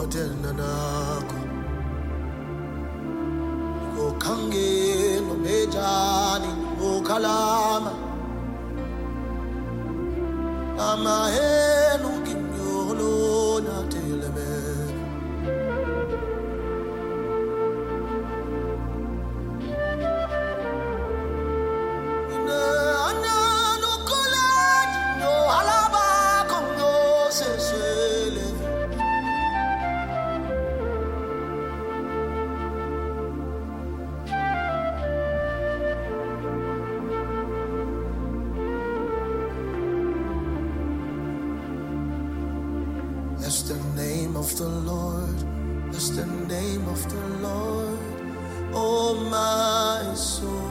tenanako Kokange no mejani Okalama Amahenu kinyolo na teleme Bless the name of the Lord, bless the name of the Lord, oh my soul.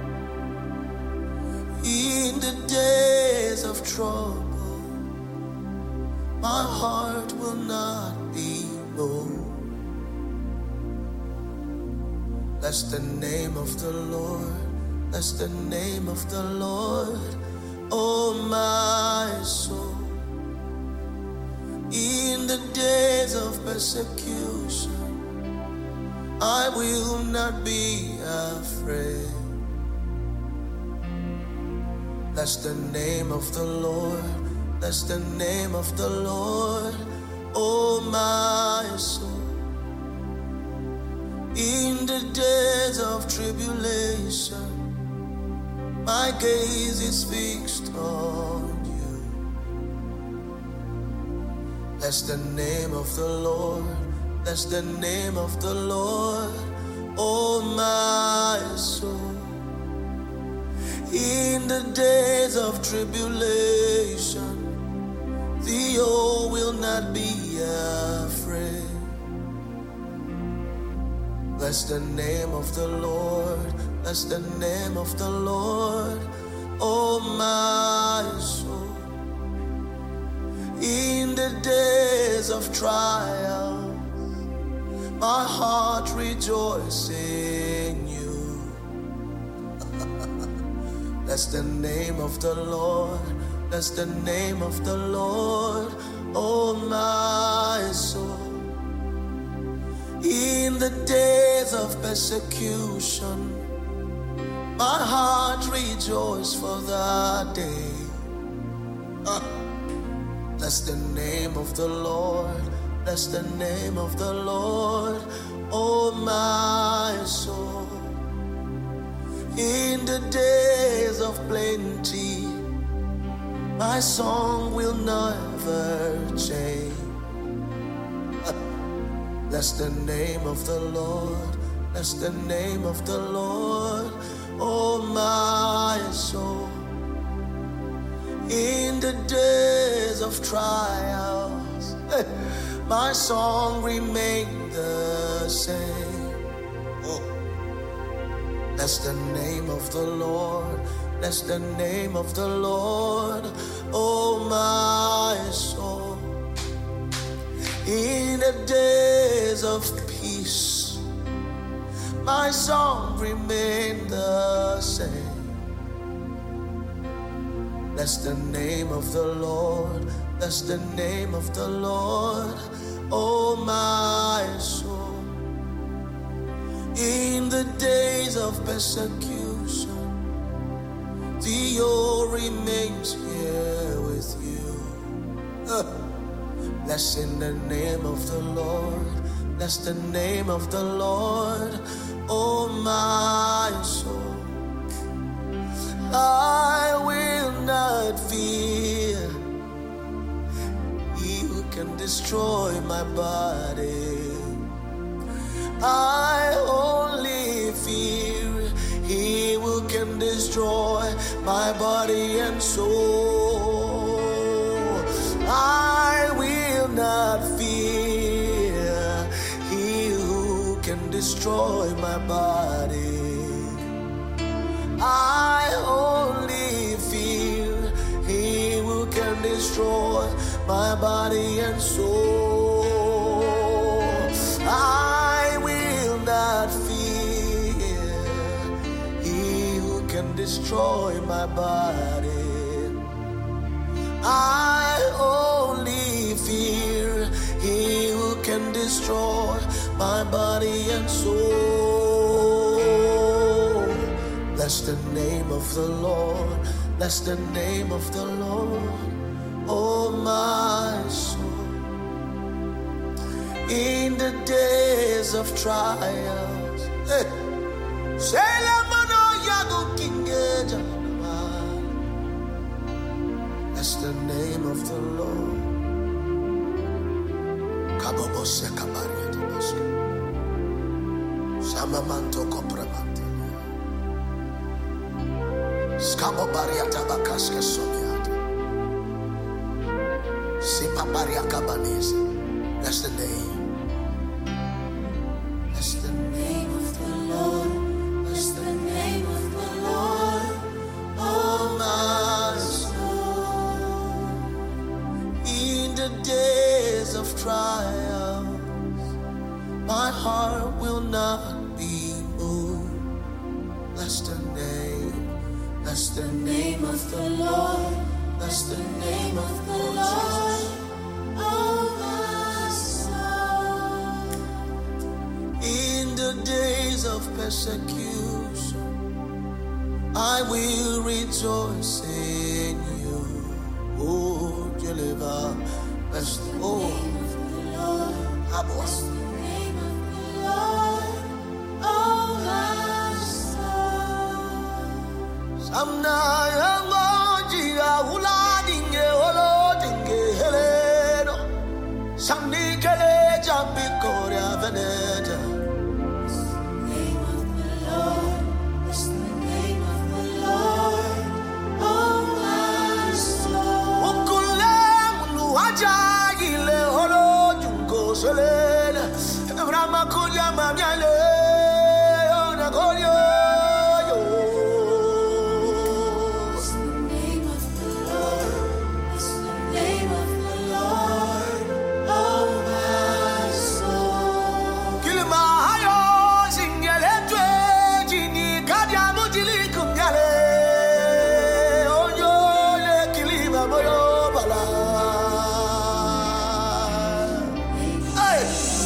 In the days of trouble, my heart will not be moved. Bless the name of the Lord, bless the name of the Lord, oh my soul. In the days of persecution, I will not be afraid. Bless the name of the Lord, bless the name of the Lord, oh my soul. In the days of tribulation, my gaze is fixed on you. Bless the name of the Lord, bless the name of the Lord, oh my soul. In the days of tribulation, the old will not be afraid. Bless the name of the Lord, bless the name of the Lord, oh my soul. In the days of trial, my heart rejoices in you. Bless the name of the Lord, bless the name of the Lord, oh my soul. In the days of persecution, my heart rejoices for that day. Bless the name of the Lord, bless the name of the Lord, oh my soul. In the days of plenty, my song will never change. Bless the name of the Lord, bless the name of the Lord, oh my soul. In the days of trials, my song remains the same. Oh. Bless the name of the Lord, bless the name of the Lord, oh my soul. In the days of peace, my song remains the same. Bless the name of the Lord, bless the name of the Lord, oh my soul. In the days of persecution, the old remains here with you. Bless in the name of the Lord, bless the name of the Lord, oh my soul. I will not fear he who can destroy my body. I only fear he who can destroy my body and soul. I will not fear he who can destroy my body. I only fear he who can destroy my body and soul. I will not fear he who can destroy my body. I only fear he who can destroy my body and soul. Bless the name of the Lord. Bless the name of the Lord, oh my soul. In the days of trials, bless the name of the Lord. Samamanto Kopramante Skabo Bariata Bakaska Somiata Sipa Bariaka Banese. That's the name. That's the name of the Lord. That's the name of the Lord, oh my soul. In the days of trials, my heart will not be moved. That's the name. That's the name of the Lord. That's the name of the Lord, oh my soul. In the days of persecution, I will rejoice in you. Oh, deliver. That's the name of the Lord. That's the name of the Lord, oh my soul. Samnaya mojiga uladinge olodinge heleno. Samnikele jambikoria veneta. Name of the Lord. That's the name of the Lord, oh my soul. Ukulemu ajagile olodungo selena. Ramakulia mamiale onagorio. That's the name of the Lord. That's the name of the Lord, oh my soul. Kilima hayo singeletwe jini kadiamu jilikumyale. Onyole kilima moyo bala. Hey!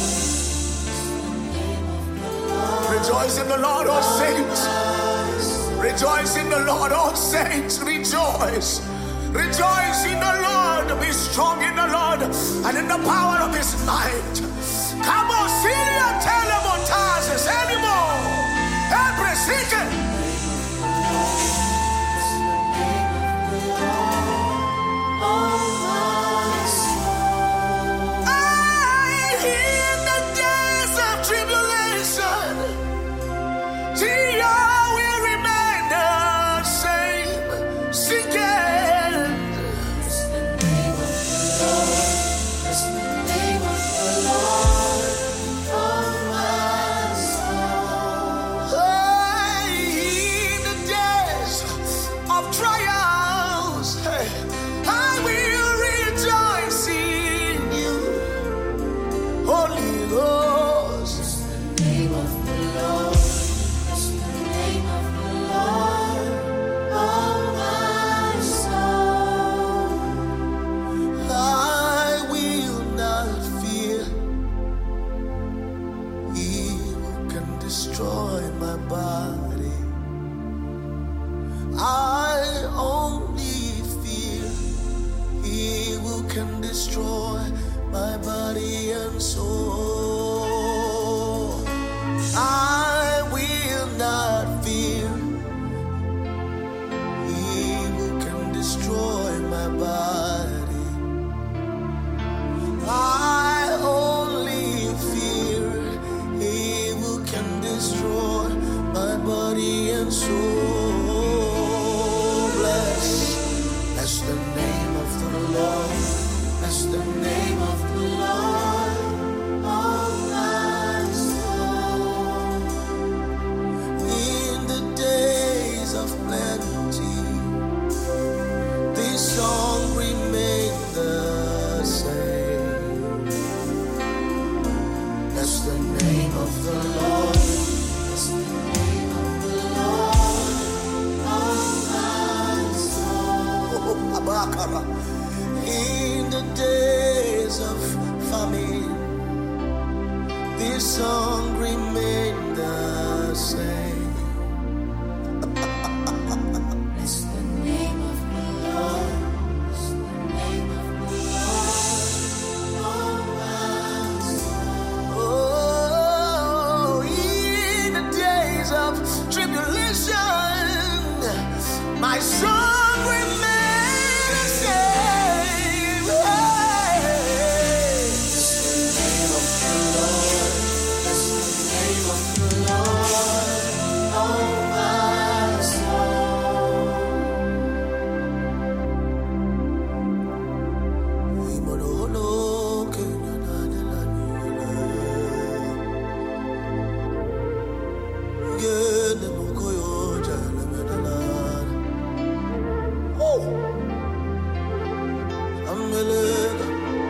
Rejoice in the Lord, all saints. Rejoice in the Lord, all saints. Rejoice. Rejoice in the Lord. Be strong in the Lord and in the power of his might. Come on, Syria, tell them on Tarsus anymore. Every second. In the days of tribulation, Tia will remain the same. Seeking. That's the name of the Lord. That's the name of the Lord, oh my soul. In the days of trials, I will rejoice in you, Holy Ghost. That's the name of the Lord. That's the name of the Lord, oh my soul. I will not fear. Evil can destroy my body. I only fear evil can destroy my body and soul. I will not fear. Evil can destroy my body. I only fear. Evil can destroy my body and soul. Bless the name of the Lord. Bless the name of the Lord, oh my soul. In the days of plenty, this song remained the same. Bless the name of the Lord. Bless the name of the Lord, oh my soul. In the days of famine, this song remain the same. Bless the name of the Lord. Bless the name of the Lord. Oh, my soul. Oh, in the days of tribulation, my song remains the same. Bless the name of the Lord. Bless the name of the Lord. Oh, my soul. Imanono kenya na delani gene mokoyo jana medalana. Oh, amelega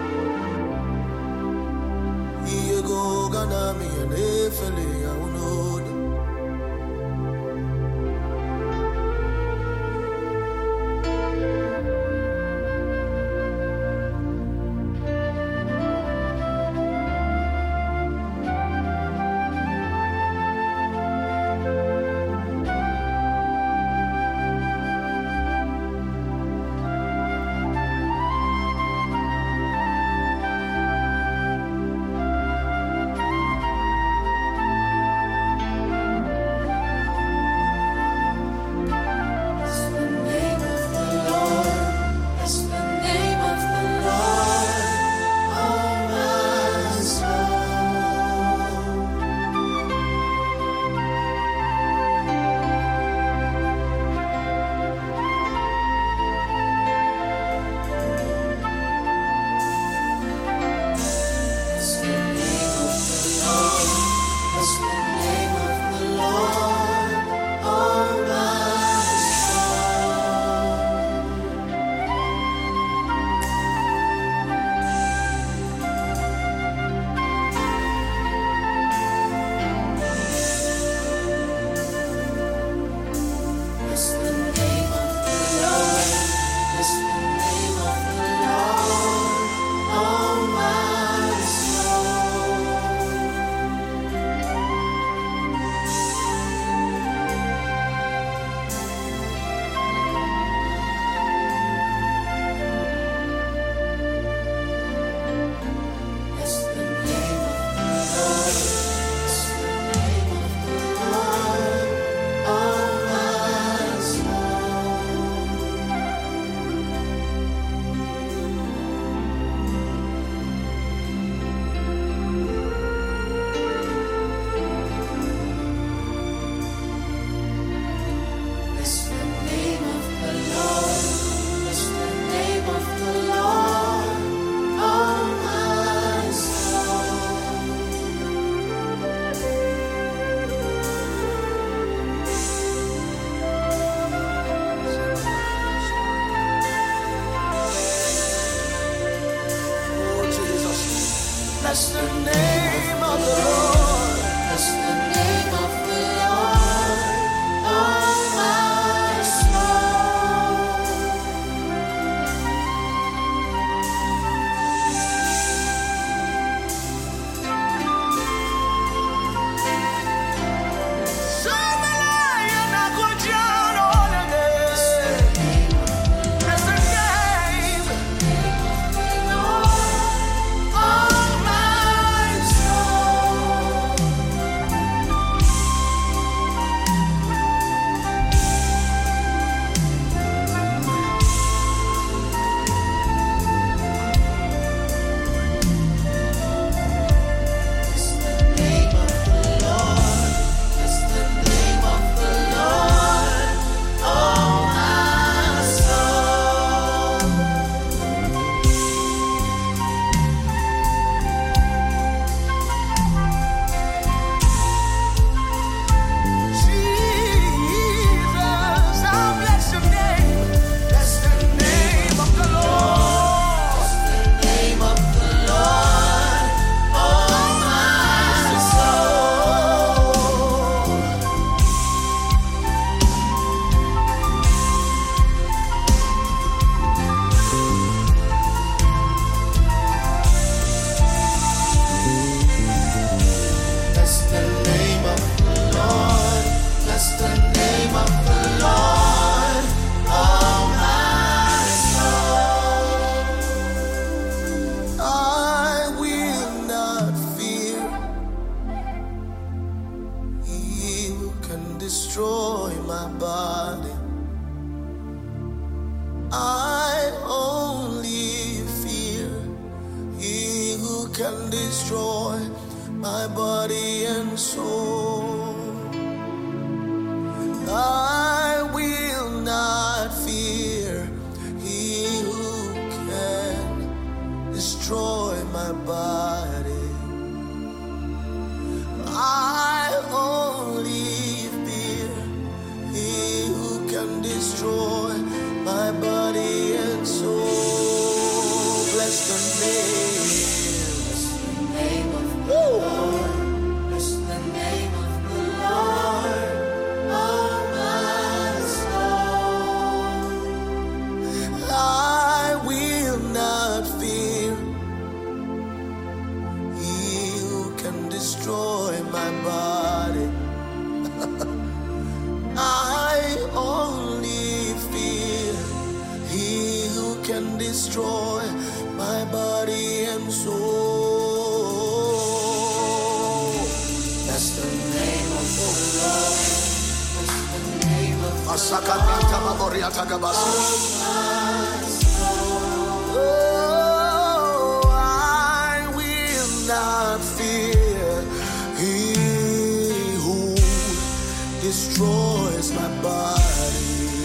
iego gana mi anefele ya unoda. Bless the name of the Lord. Bless the name of the Lord. Oh, my soul. Bless the name of the Lord. Bless the name of the Lord. Oh, my Bless the name of the Lord. Bless the name of the Lord. Oh, my soul. Bless the name of the Lord. Bless the name of the Lord. Oh, my Bless the name of the Lord. Bless the name of the Lord. Oh, my soul. Oh, Jesus. Bless the name of the Lord. Bless the name of the Lord. Oh, my soul. Somebody na kujano lene. Bless the name of the Lord. Oh, my soul. can destroy my body and soul. I will not fear he who can destroy my body. I only fear he who can destroy my body and soul. Bless the name of the Lord. Bless the name of the Lord, oh my soul. I will not fear he who can destroy my body. I only fear he who can destroy my body and soul. That's the name of the Lord. That's the name of the Lord. Oh, I will not fear he who destroys my body.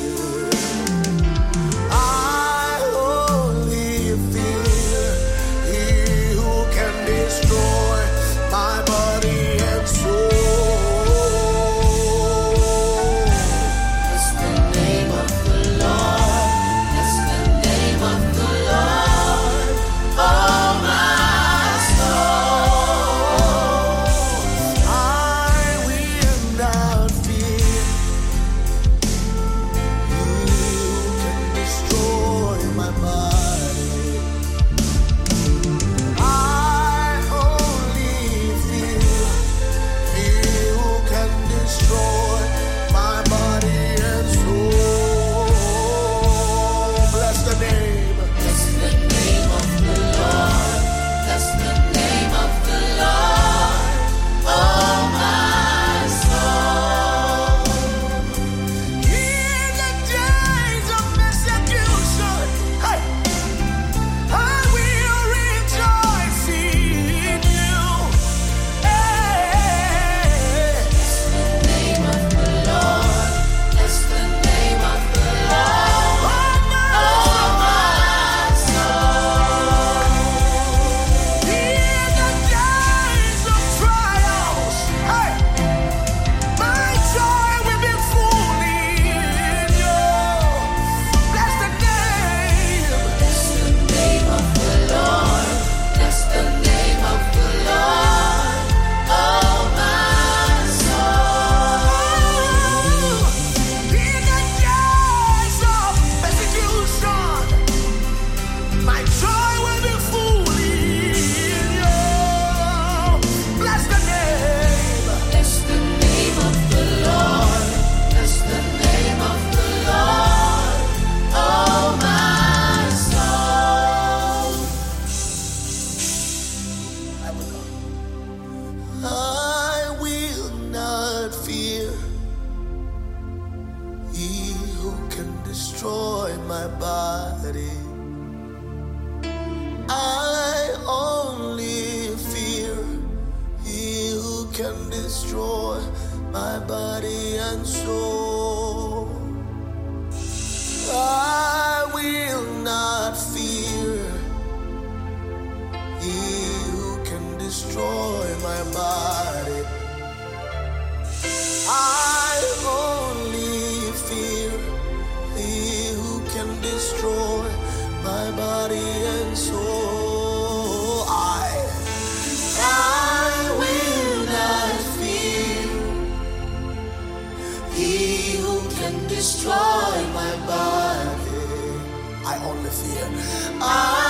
I only fear he who can destroy my body and soul. That's the name of the Lord. That's the name of the Lord, oh my soul. I will not fear he who can destroy my body. I only fear he who can destroy my body and soul. Bless the name. Bless the name of the Lord. Bless the name of the Lord, oh my soul. In the days of persecution, hey, I will rejoice in you. Hey. Bless the name of the Lord. Bless the name of the Lord, oh my soul. In the days of trials, hey, my joy will be full in you. Bless the name. Bless the name of the Lord. Bless the name of the Lord, oh my soul. In the days of persecution, my joy will be full in you. Bless the name. Bless the name of the Lord. Bless the name of the Lord, oh my soul. I will not fear he who can destroy my body. I only fear he who can destroy my body and soul. I will not fear he who can destroy my body. I only fear he who can destroy my body and soul. I will not fear he who can destroy my body. I only fear.